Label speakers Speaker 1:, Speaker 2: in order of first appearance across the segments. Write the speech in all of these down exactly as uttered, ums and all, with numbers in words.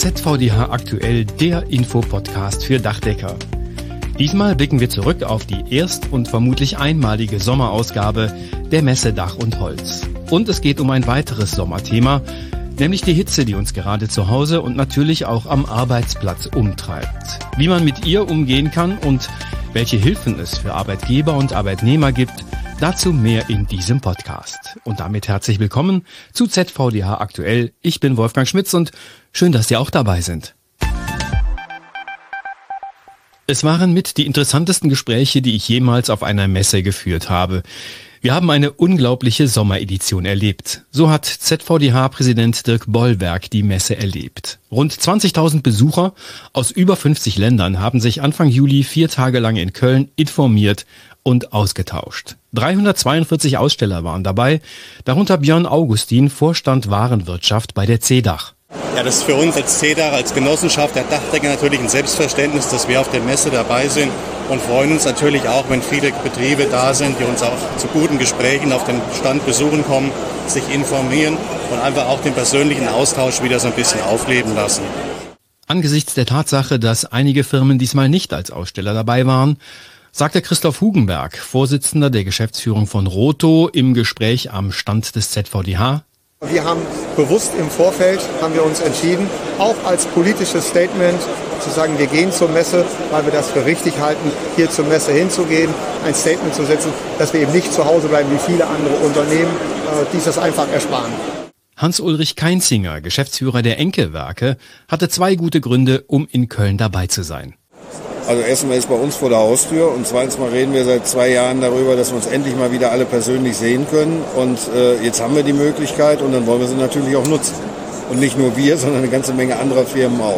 Speaker 1: Z V D H aktuell, der Infopodcast für Dachdecker. Diesmal blicken wir zurück auf die erst- und vermutlich einmalige Sommerausgabe der Messe Dach und Holz. Und es geht um ein weiteres Sommerthema, nämlich die Hitze, die uns gerade zu Hause und natürlich auch am Arbeitsplatz umtreibt. Wie man mit ihr umgehen kann und welche Hilfen es für Arbeitgeber und Arbeitnehmer gibt, dazu mehr in diesem Podcast. Und damit herzlich willkommen zu Z V D H aktuell. Ich bin Wolfgang Schmitz und schön, dass Sie auch dabei sind. Es waren mit die interessantesten Gespräche, die ich jemals auf einer Messe geführt habe. Wir haben eine unglaubliche Sommeredition erlebt. So hat Z V D H-Präsident Dirk Bollwerk die Messe erlebt. Rund zwanzigtausend Besucher aus über fünfzig Ländern haben sich Anfang Juli vier Tage lang in Köln informiert und ausgetauscht. dreihundertzweiundvierzig Aussteller waren dabei, darunter Björn Augustin, Vorstand Warenwirtschaft bei der C E D A C.
Speaker 2: Ja, das ist für uns als C E D A C, als Genossenschaft der Dachdecker natürlich ein Selbstverständnis, dass wir auf der Messe dabei sind und freuen uns natürlich auch, wenn viele Betriebe da sind, die uns auch zu guten Gesprächen auf den Stand besuchen kommen, sich informieren und einfach auch den persönlichen Austausch wieder so ein bisschen aufleben lassen.
Speaker 1: Angesichts der Tatsache, dass einige Firmen diesmal nicht als Aussteller dabei waren, sagte Christoph Hugenberg, Vorsitzender der Geschäftsführung von Roto, im Gespräch am Stand des Z V D H:
Speaker 3: Wir haben bewusst im Vorfeld, haben wir uns entschieden, auch als politisches Statement zu sagen, wir gehen zur Messe, weil wir das für richtig halten, hier zur Messe hinzugehen, ein Statement zu setzen, dass wir eben nicht zu Hause bleiben wie viele andere Unternehmen, die das einfach ersparen.
Speaker 1: Hans-Ulrich Keinzinger, Geschäftsführer der Enke-Werke, hatte zwei gute Gründe, um in Köln dabei zu sein.
Speaker 4: Also erstmal ist bei uns vor der Haustür und zweitens mal reden wir seit zwei Jahren darüber, dass wir uns endlich mal wieder alle persönlich sehen können. Und äh, jetzt haben wir die Möglichkeit und dann wollen wir sie natürlich auch nutzen. Und nicht nur wir, sondern eine ganze Menge anderer Firmen auch.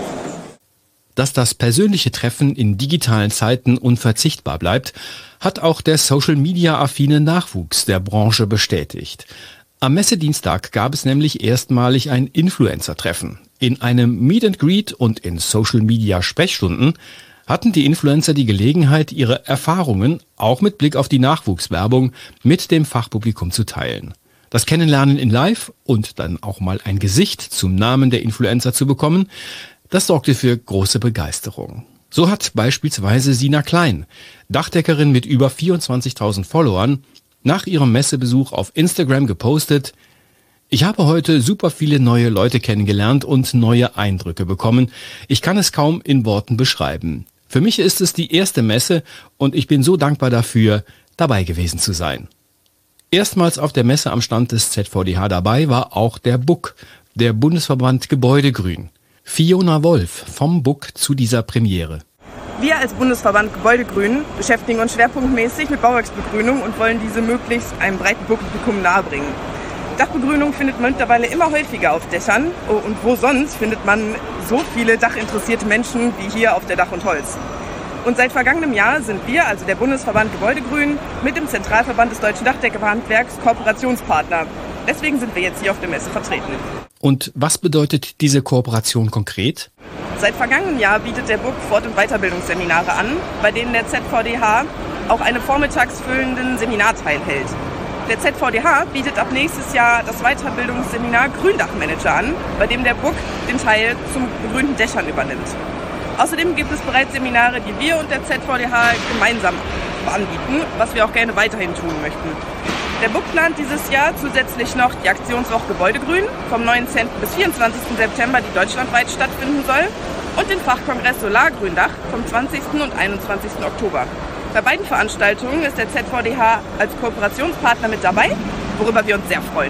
Speaker 1: Dass das persönliche Treffen in digitalen Zeiten unverzichtbar bleibt, hat auch der Social-Media-affine Nachwuchs der Branche bestätigt. Am Messedienstag gab es nämlich erstmalig ein Influencer-Treffen. In einem Meet and Greet und in Social-Media-Sprechstunden hatten die Influencer die Gelegenheit, ihre Erfahrungen, auch mit Blick auf die Nachwuchswerbung, mit dem Fachpublikum zu teilen. Das Kennenlernen in Live und dann auch mal ein Gesicht zum Namen der Influencer zu bekommen, das sorgte für große Begeisterung. So hat beispielsweise Sina Klein, Dachdeckerin mit über vierundzwanzigtausend Followern, nach ihrem Messebesuch auf Instagram gepostet: Ich habe heute super viele neue Leute kennengelernt und neue Eindrücke bekommen. Ich kann es kaum in Worten beschreiben. Für mich ist es die erste Messe und ich bin so dankbar dafür, dabei gewesen zu sein. Erstmals auf der Messe am Stand des Z V D H dabei war auch der B U K, der Bundesverband Gebäudegrün. Fiona Wolf vom B U K zu dieser Premiere.
Speaker 5: Wir als Bundesverband Gebäudegrün beschäftigen uns schwerpunktmäßig mit Bauwerksbegrünung und wollen diese möglichst einem breiten Publikum nahebringen. Dachbegrünung findet man mittlerweile immer häufiger auf Dächern. Und wo sonst findet man so viele dachinteressierte Menschen wie hier auf der Dach und Holz. Und seit vergangenem Jahr sind wir, also der Bundesverband Gebäudegrün, mit dem Zentralverband des Deutschen Dachdeckerhandwerks Kooperationspartner. Deswegen sind wir jetzt hier auf der Messe vertreten.
Speaker 1: Und was bedeutet diese Kooperation konkret?
Speaker 5: Seit vergangenem Jahr bietet der B U K Fort- und Weiterbildungsseminare an, bei denen der Z V D H auch einen vormittags füllenden Seminarteil hält. Der Z V D H bietet ab nächstes Jahr das Weiterbildungsseminar Gründachmanager an, bei dem der B U K den Teil zum begrünten Dächern übernimmt. Außerdem gibt es bereits Seminare, die wir und der Z V D H gemeinsam anbieten, was wir auch gerne weiterhin tun möchten. Der B U K plant dieses Jahr zusätzlich noch die Aktionswoche Gebäudegrün vom neunzehnten bis vierundzwanzigsten September, die deutschlandweit stattfinden soll, und den Fachkongress Solargründach vom zwanzigsten und einundzwanzigsten Oktober. Bei beiden Veranstaltungen ist der Z V D H als Kooperationspartner mit dabei, worüber wir uns sehr freuen.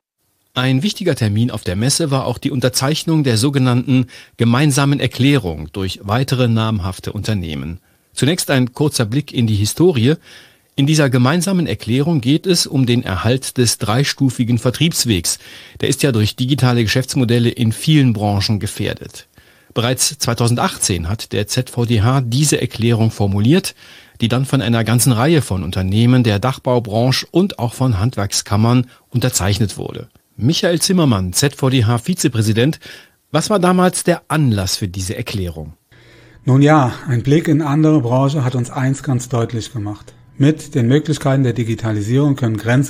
Speaker 1: Ein wichtiger Termin auf der Messe war auch die Unterzeichnung der sogenannten gemeinsamen Erklärung durch weitere namhafte Unternehmen. Zunächst ein kurzer Blick in die Historie. In dieser gemeinsamen Erklärung geht es um den Erhalt des dreistufigen Vertriebswegs. Der ist ja durch digitale Geschäftsmodelle in vielen Branchen gefährdet. Bereits zweitausendachtzehn hat der Z V D H diese Erklärung formuliert, die dann von einer ganzen Reihe von Unternehmen der Dachbaubranche und auch von Handwerkskammern unterzeichnet wurde. Michael Zimmermann, Z V D H-Vizepräsident, was war damals der Anlass für diese Erklärung?
Speaker 6: Nun ja, ein Blick in andere Branche hat uns eins ganz deutlich gemacht. Mit den Möglichkeiten der Digitalisierung können Grenzen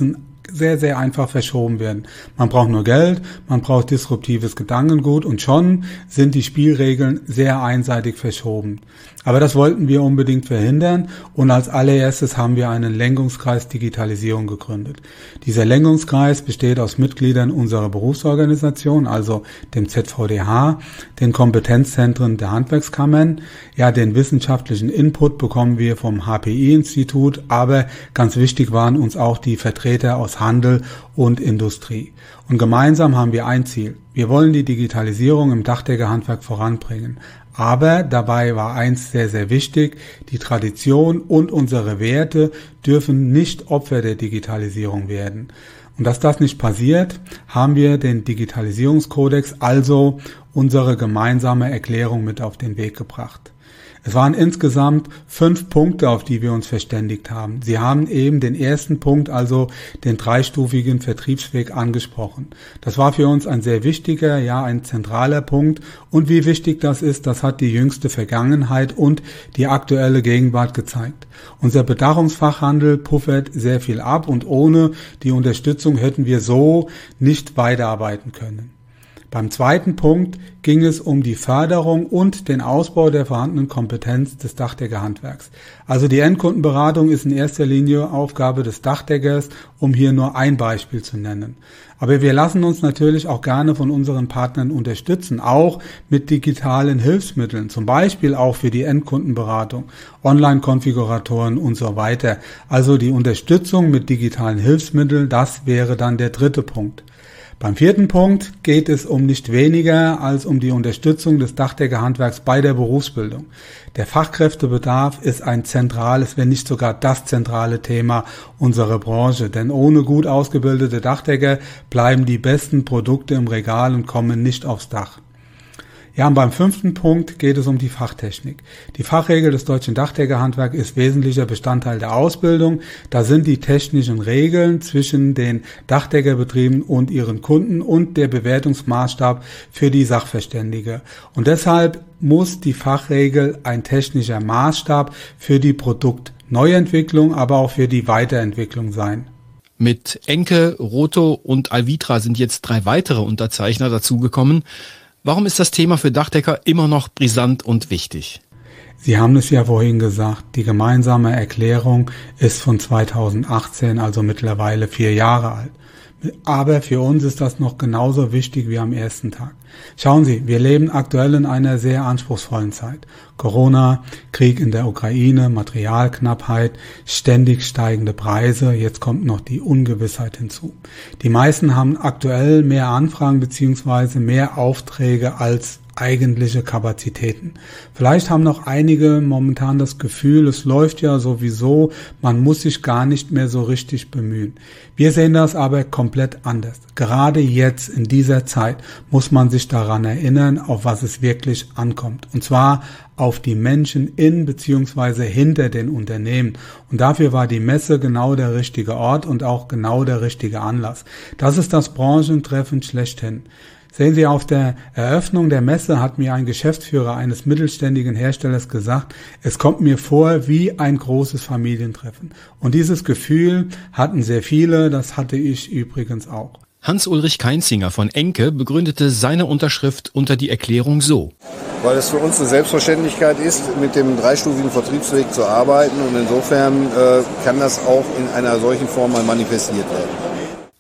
Speaker 6: sehr, sehr einfach verschoben werden. Man braucht nur Geld, man braucht disruptives Gedankengut und schon sind die Spielregeln sehr einseitig verschoben. Aber das wollten wir unbedingt verhindern und als allererstes haben wir einen Lenkungskreis Digitalisierung gegründet. Dieser Lenkungskreis besteht aus Mitgliedern unserer Berufsorganisation, also dem Z V D H, den Kompetenzzentren der Handwerkskammern. Ja, den wissenschaftlichen Input bekommen wir vom H P I-Institut, aber ganz wichtig waren uns auch die Vertreter aus Handel und Industrie. Und gemeinsam haben wir ein Ziel. Wir wollen die Digitalisierung im Dachdeckerhandwerk voranbringen. Aber dabei war eins sehr, sehr wichtig. Die Tradition und unsere Werte dürfen nicht Opfer der Digitalisierung werden. Und dass das nicht passiert, haben wir den Digitalisierungskodex, also unsere gemeinsame Erklärung, mit auf den Weg gebracht. Es waren insgesamt fünf Punkte, auf die wir uns verständigt haben. Sie haben eben den ersten Punkt, also den dreistufigen Vertriebsweg, angesprochen. Das war für uns ein sehr wichtiger, ja ein zentraler Punkt. Und wie wichtig das ist, das hat die jüngste Vergangenheit und die aktuelle Gegenwart gezeigt. Unser Bedachungsfachhandel puffert sehr viel ab und ohne die Unterstützung hätten wir so nicht weiterarbeiten können. Beim zweiten Punkt ging es um die Förderung und den Ausbau der vorhandenen Kompetenz des Dachdeckerhandwerks. Also die Endkundenberatung ist in erster Linie Aufgabe des Dachdeckers, um hier nur ein Beispiel zu nennen. Aber wir lassen uns natürlich auch gerne von unseren Partnern unterstützen, auch mit digitalen Hilfsmitteln, zum Beispiel auch für die Endkundenberatung, Online-Konfiguratoren und so weiter. Also die Unterstützung mit digitalen Hilfsmitteln, das wäre dann der dritte Punkt. Beim vierten Punkt geht es um nicht weniger als um die Unterstützung des Dachdeckerhandwerks bei der Berufsbildung. Der Fachkräftebedarf ist ein zentrales, wenn nicht sogar das zentrale Thema unserer Branche. Denn ohne gut ausgebildete Dachdecker bleiben die besten Produkte im Regal und kommen nicht aufs Dach. Ja, und beim fünften Punkt geht es um die Fachtechnik. Die Fachregel des deutschen Dachdeckerhandwerks ist wesentlicher Bestandteil der Ausbildung. Da sind die technischen Regeln zwischen den Dachdeckerbetrieben und ihren Kunden und der Bewertungsmaßstab für die Sachverständige. Und deshalb muss die Fachregel ein technischer Maßstab für die Produktneuentwicklung, aber auch für die Weiterentwicklung sein.
Speaker 1: Mit Enke, Roto und Alvitra sind jetzt drei weitere Unterzeichner dazugekommen. Warum ist das Thema für Dachdecker immer noch brisant und wichtig?
Speaker 6: Sie haben es ja vorhin gesagt, die gemeinsame Erklärung ist von zweitausendachtzehn, also mittlerweile vier Jahre alt. Aber für uns ist das noch genauso wichtig wie am ersten Tag. Schauen Sie, wir leben aktuell in einer sehr anspruchsvollen Zeit. Corona, Krieg in der Ukraine, Materialknappheit, ständig steigende Preise, jetzt kommt noch die Ungewissheit hinzu. Die meisten haben aktuell mehr Anfragen bzw. mehr Aufträge als eigentliche Kapazitäten. Vielleicht haben noch einige momentan das Gefühl, es läuft ja sowieso, man muss sich gar nicht mehr so richtig bemühen. Wir sehen das aber komplett anders. Gerade jetzt in dieser Zeit muss man sich daran erinnern, auf was es wirklich ankommt. Und zwar auf die Menschen in bzw. hinter den Unternehmen. Und dafür war die Messe genau der richtige Ort und auch genau der richtige Anlass. Das ist das Branchentreffen schlechthin. Sehen Sie, auf der Eröffnung der Messe hat mir ein Geschäftsführer eines mittelständigen Herstellers gesagt, es kommt mir vor wie ein großes Familientreffen. Und dieses Gefühl hatten sehr viele, das hatte ich übrigens auch.
Speaker 1: Hans-Ulrich Keinzinger von Enke begründete seine Unterschrift unter die Erklärung so.
Speaker 4: Weil es für uns eine Selbstverständlichkeit ist, mit dem dreistufigen Vertriebsweg zu arbeiten und insofern äh, kann das auch in einer solchen Form mal manifestiert werden.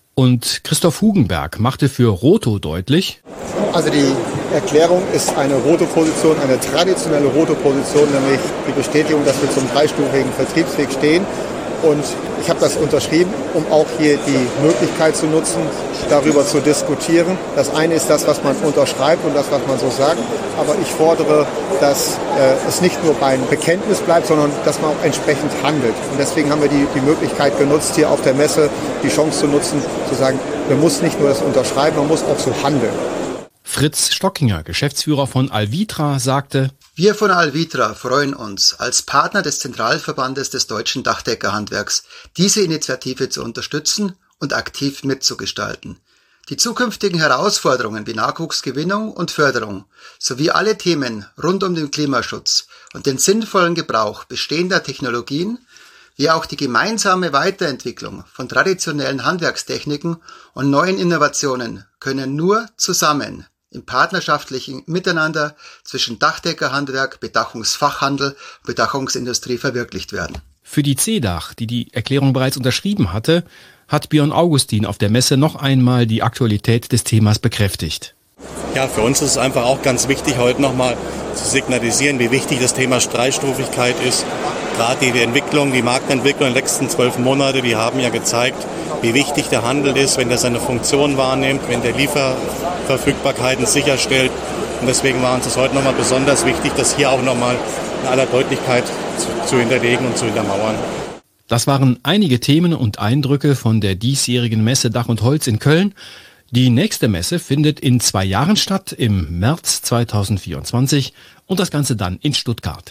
Speaker 1: Und Christoph Hugenberg machte für Roto deutlich:
Speaker 3: Also die Erklärung ist eine Roto-Position, eine traditionelle Roto-Position, nämlich die Bestätigung, dass wir zum dreistufigen Vertriebsweg stehen. Und ich habe das unterschrieben, um auch hier die Möglichkeit zu nutzen, darüber zu diskutieren. Das eine ist das, was man unterschreibt und das, was man so sagt. Aber ich fordere, dass äh, es nicht nur beim Bekenntnis bleibt, sondern dass man auch entsprechend handelt. Und deswegen haben wir die, die Möglichkeit genutzt, hier auf der Messe die Chance zu nutzen, zu sagen, man muss nicht nur das unterschreiben, man muss auch so handeln.
Speaker 1: Fritz Stockinger, Geschäftsführer von Alvitra, sagte:
Speaker 7: Wir von Alvitra freuen uns, als Partner des Zentralverbandes des deutschen Dachdeckerhandwerks diese Initiative zu unterstützen und aktiv mitzugestalten. Die zukünftigen Herausforderungen wie Nachwuchsgewinnung und Förderung sowie alle Themen rund um den Klimaschutz und den sinnvollen Gebrauch bestehender Technologien wie auch die gemeinsame Weiterentwicklung von traditionellen Handwerkstechniken und neuen Innovationen können nur zusammen im partnerschaftlichen Miteinander zwischen Dachdeckerhandwerk, Bedachungsfachhandel und Bedachungsindustrie verwirklicht werden.
Speaker 1: Für die C E D A C, die die Erklärung bereits unterschrieben hatte, hat Björn Augustin auf der Messe noch einmal die Aktualität des Themas bekräftigt.
Speaker 2: Ja, für uns ist es einfach auch ganz wichtig, heute nochmal zu signalisieren, wie wichtig das Thema Streitstufigkeit ist. Gerade die Entwicklung, die Marktentwicklung in den letzten zwölf Monaten, die haben ja gezeigt, wie wichtig der Handel ist, wenn der seine Funktion wahrnimmt, wenn der Lieferverfügbarkeiten sicherstellt. Und deswegen war uns das heute nochmal besonders wichtig, das hier auch nochmal in aller Deutlichkeit zu, zu hinterlegen und zu hintermauern.
Speaker 1: Das waren einige Themen und Eindrücke von der diesjährigen Messe Dach und Holz in Köln. Die nächste Messe findet in zwei Jahren statt, im März zweitausendvierundzwanzig, und das Ganze dann in Stuttgart.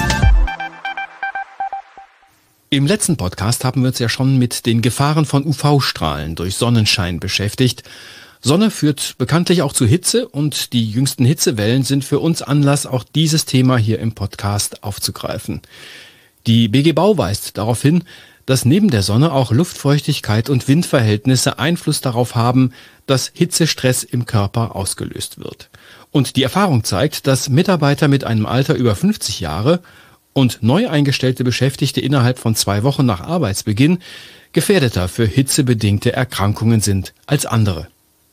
Speaker 1: Im letzten Podcast haben wir uns ja schon mit den Gefahren von U V-Strahlen durch Sonnenschein beschäftigt. Sonne führt bekanntlich auch zu Hitze, und die jüngsten Hitzewellen sind für uns Anlass, auch dieses Thema hier im Podcast aufzugreifen. Die B G Bau weist darauf hin, dass neben der Sonne auch Luftfeuchtigkeit und Windverhältnisse Einfluss darauf haben, dass Hitzestress im Körper ausgelöst wird. Und die Erfahrung zeigt, dass Mitarbeiter mit einem Alter über fünfzig Jahre und neu eingestellte Beschäftigte innerhalb von zwei Wochen nach Arbeitsbeginn gefährdeter für hitzebedingte Erkrankungen sind als andere.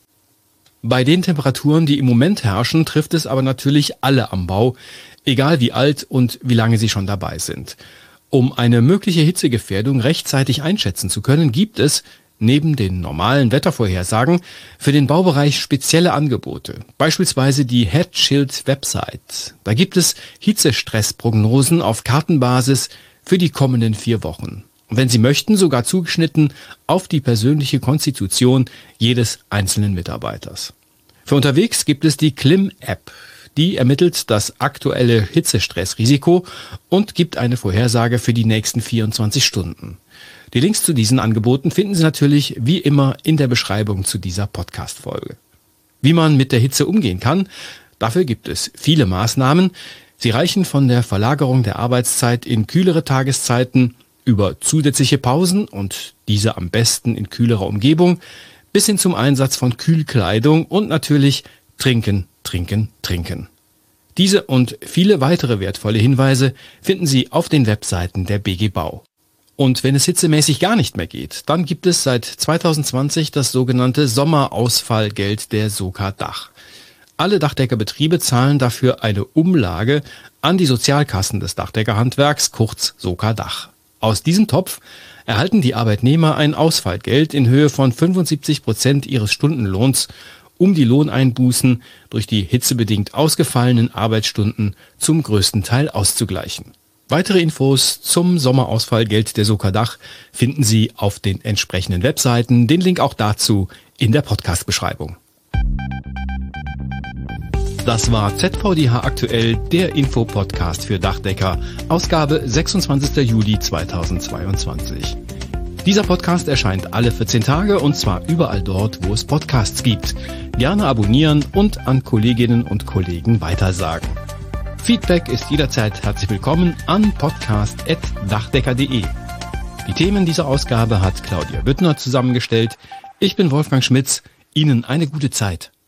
Speaker 1: Bei den Temperaturen, die im Moment herrschen, trifft es aber natürlich alle am Bau, egal wie alt und wie lange sie schon dabei sind. Um eine mögliche Hitzegefährdung rechtzeitig einschätzen zu können, gibt es, neben den normalen Wettervorhersagen, für den Baubereich spezielle Angebote. Beispielsweise die Headschild-Website. Da gibt es Hitzestressprognosen auf Kartenbasis für die kommenden vier Wochen. Und wenn Sie möchten, sogar zugeschnitten auf die persönliche Konstitution jedes einzelnen Mitarbeiters. Für unterwegs gibt es die Klim-App. Die ermittelt das aktuelle Hitzestressrisiko und gibt eine Vorhersage für die nächsten vierundzwanzig Stunden. Die Links zu diesen Angeboten finden Sie natürlich wie immer in der Beschreibung zu dieser Podcast-Folge. Wie man mit der Hitze umgehen kann, dafür gibt es viele Maßnahmen. Sie reichen von der Verlagerung der Arbeitszeit in kühlere Tageszeiten über zusätzliche Pausen und diese am besten in kühlerer Umgebung bis hin zum Einsatz von Kühlkleidung und natürlich Trinken, Trinken, Trinken. Diese und viele weitere wertvolle Hinweise finden Sie auf den Webseiten der B G Bau. Und wenn es hitzemäßig gar nicht mehr geht, dann gibt es seit zweitausendzwanzig das sogenannte Sommerausfallgeld der Soka Dach. Alle Dachdeckerbetriebe zahlen dafür eine Umlage an die Sozialkassen des Dachdeckerhandwerks, kurz Soka Dach. Aus diesem Topf erhalten die Arbeitnehmer ein Ausfallgeld in Höhe von fünfundsiebzig Prozent ihres Stundenlohns, um die Lohneinbußen durch die hitzebedingt ausgefallenen Arbeitsstunden zum größten Teil auszugleichen. Weitere Infos zum Sommerausfallgeld der Soka Dach finden Sie auf den entsprechenden Webseiten. Den Link auch dazu in der Podcast-Beschreibung. Das war Z V D H aktuell, der Infopodcast für Dachdecker, Ausgabe sechsundzwanzigster Juli zweitausendzweiundzwanzig. Dieser Podcast erscheint alle vierzehn Tage und zwar überall dort, wo es Podcasts gibt. Gerne abonnieren und an Kolleginnen und Kollegen weitersagen. Feedback ist jederzeit herzlich willkommen an podcast at dachdecker punkt de. Die Themen dieser Ausgabe hat Claudia Büttner zusammengestellt. Ich bin Wolfgang Schmitz. Ihnen eine gute Zeit.